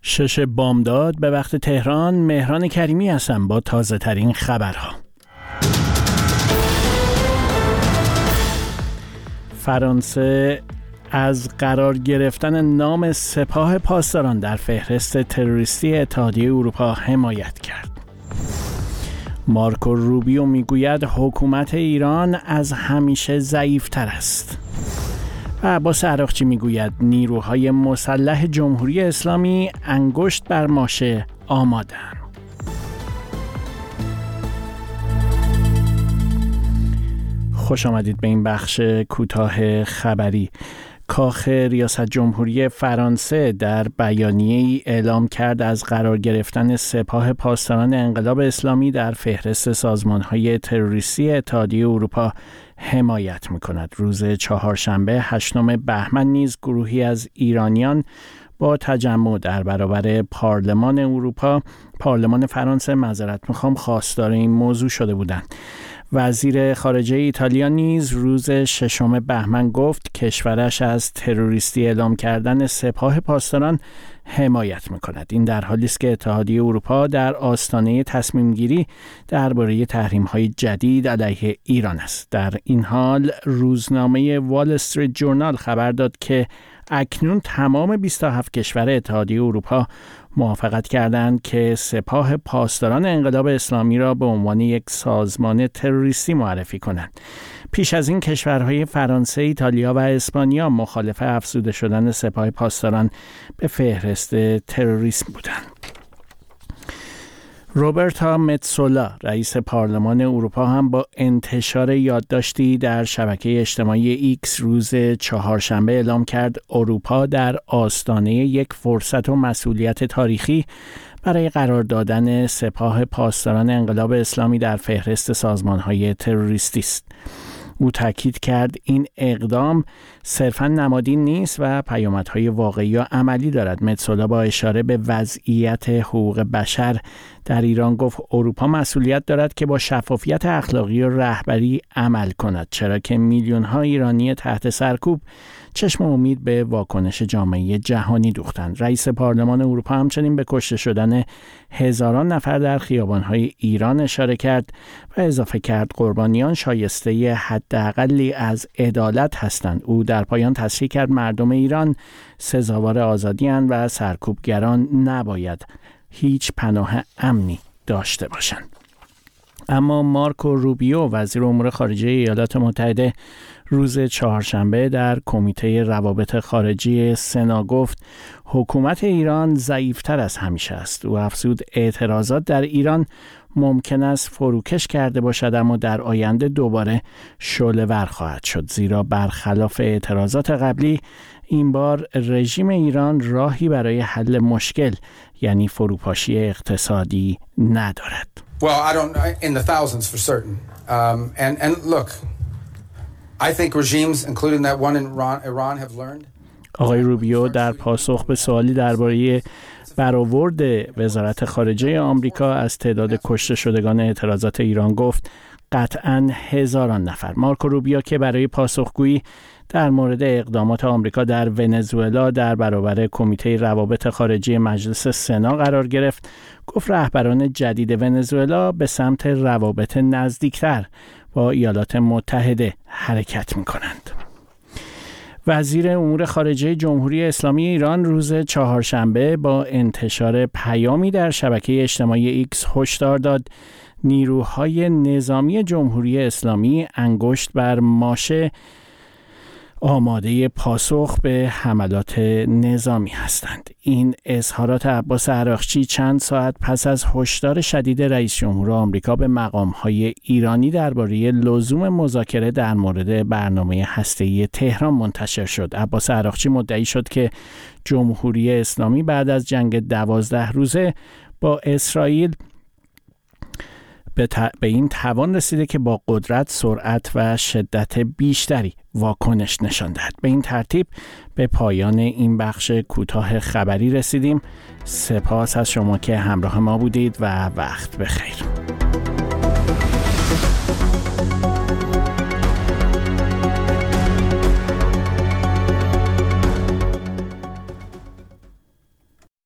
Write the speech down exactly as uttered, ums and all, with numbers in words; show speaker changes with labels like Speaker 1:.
Speaker 1: شش بامداد به وقت تهران. مهران کریمی هستم با تازه ترین خبرها. فرانسه از قرار گرفتن نام سپاه پاسداران در فهرست تروریستی اتحادیه اروپا حمایت کرد. مارکو روبیو میگوید حکومت ایران از همیشه ضعیف‌تر است. و عباس عراقچی میگوید نیروهای مسلح جمهوری اسلامی انگشت بر ماشه آماده‌اند. خوش آمدید به این بخش کوتاه خبری. کاخ ریاست جمهوری فرانسه در بیانیه‌ای اعلام کرد از قرار گرفتن سپاه پاسداران انقلاب اسلامی در فهرست سازمان‌های تروریستی اتحادیه اروپا حمایت می‌کند. روز چهارشنبه هشتم بهمن نیز گروهی از ایرانیان با تجمع در برابر پارلمان اروپا، پارلمان فرانسه معذرت می‌خوام، خواستار این موضوع شده بودند. وزیر خارجه ایتالیا نیز روز ششم بهمن گفت کشورش از تروریستی اعلام کردن سپاه پاسداران حمایت می‌کند. این در حالی است که اتحادیه اروپا در آستانه تصمیم گیری درباره تحریم‌های جدید علیه ایران است. در این حال روزنامه وال استریت جورنال خبر داد که اکنون تمام بیست و هفت کشور اتحادیه اروپا موافقت کردند که سپاه پاسداران انقلاب اسلامی را به عنوان یک سازمان تروریستی معرفی کنند. پیش از این کشورهای فرانسه، ایتالیا و اسپانیا مخالف افزوده شدن سپاه پاسداران به فهرست تروریسم بودند. روبرتا متسولا رئیس پارلمان اروپا هم با انتشار یادداشتی در شبکه اجتماعی ایکس روز چهارشنبه اعلام کرد اروپا در آستانه یک فرصت و مسئولیت تاریخی برای قرار دادن سپاه پاسداران انقلاب اسلامی در فهرست سازمان‌های تروریستی است. او تاکید کرد این اقدام صرفاً نمادی نیست و پیامدهای واقعی و عملی دارد. متسولا با اشاره به وضعیت حقوق بشر در ایران گفت اروپا مسئولیت دارد که با شفافیت اخلاقی و رهبری عمل کند، چرا که میلیون‌ها ایرانی تحت سرکوب چشم امید به واکنش جامعه جهانی دوختند. رئیس پارلمان اروپا همچنین به کشته شدن هزاران نفر در خیابان‌های ایران اشاره کرد و اضافه کرد قربانیان شایسته حداقلی از عدالت هستند. او در پایان تصریح کرد مردم ایران سزاوار آزادی‌اند و سرکوبگران نباید هیچ پناه امنی داشته باشند. اما مارکو روبیو وزیر امور خارجه ایالات متحده روز چهارشنبه در کمیته روابط خارجی سنا گفت حکومت ایران ضعیف‌تر از همیشه است. او افزود اعتراضات در ایران ممکن است فروکش کرده باشد اما در آینده دوباره شعله‌ور خواهد شد، زیرا برخلاف اعتراضات قبلی این بار رژیم ایران راهی برای حل مشکل یعنی فروپاشی اقتصادی ندارد.
Speaker 2: Well, I don't in the thousands for certain. Um, and and look, I think regimes including that one in Iran, Iran have learned.
Speaker 1: آقای روبیو در پاسخ به سوالی درباره برآورد وزارت خارجه آمریکا از تعداد کشته شدگان اعتراضات ایران گفت قطعاً هزاران نفر. مارکو روبیو که برای پاسخگویی در مورد اقدامات آمریکا در ونزوئلا در برابر کمیته روابط خارجی مجلس سنا قرار گرفت، گفت رهبران جدید ونزوئلا به سمت روابط نزدیکتر با ایالات متحده حرکت می‌کنند. وزیر امور خارجه جمهوری اسلامی ایران روز چهارشنبه با انتشار پیامی در شبکه اجتماعی ایکس هشدار داد نیروهای نظامی جمهوری اسلامی انگشت بر ماشه آماده پاسخ به حملات نظامی هستند. این اظهارات عباس عراقچی چند ساعت پس از هشدار شدید رئیس جمهور آمریکا به مقام‌های ایرانی درباره لزوم مذاکره در مورد برنامه هسته‌ای تهران منتشر شد. عباس عراقچی مدعی شد که جمهوری اسلامی بعد از جنگ دوازده روزه با اسرائیل به, ت... به این توان رسیده که با قدرت، سرعت و شدت بیشتری واکنش نشان دهد. به این ترتیب به پایان این بخش کوتاه خبری رسیدیم. سپاس از شما که همراه ما بودید و وقت بخیر.